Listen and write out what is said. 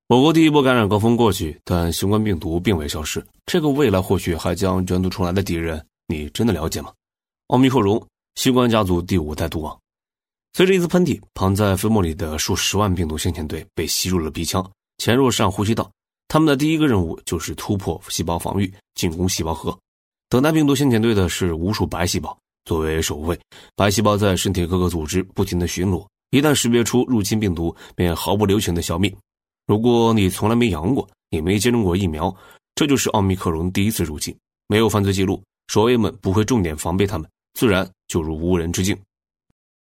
我国第一波感染高峰过去，但新冠病毒并未消失。这个未来或许还将卷土重来的敌人，你真的了解吗？奥密克戎，新冠家族第5代毒王。随着一次喷嚏，藏在飞沫里的数十万病毒先遣队被吸入了鼻腔，潜入上呼吸道。他们的第一个任务就是突破细胞防御，进攻细胞核。等待病毒先遣队的是无数白细胞，作为守卫，白细胞在身体各个组织不停地巡逻，一旦识别出入侵病毒，便毫不留情地消灭。如果你从来没阳过，也没接种过疫苗，这就是奥密克戎第一次入侵，没有犯罪记录，守卫们不会重点防备他们，自然就如无人之境。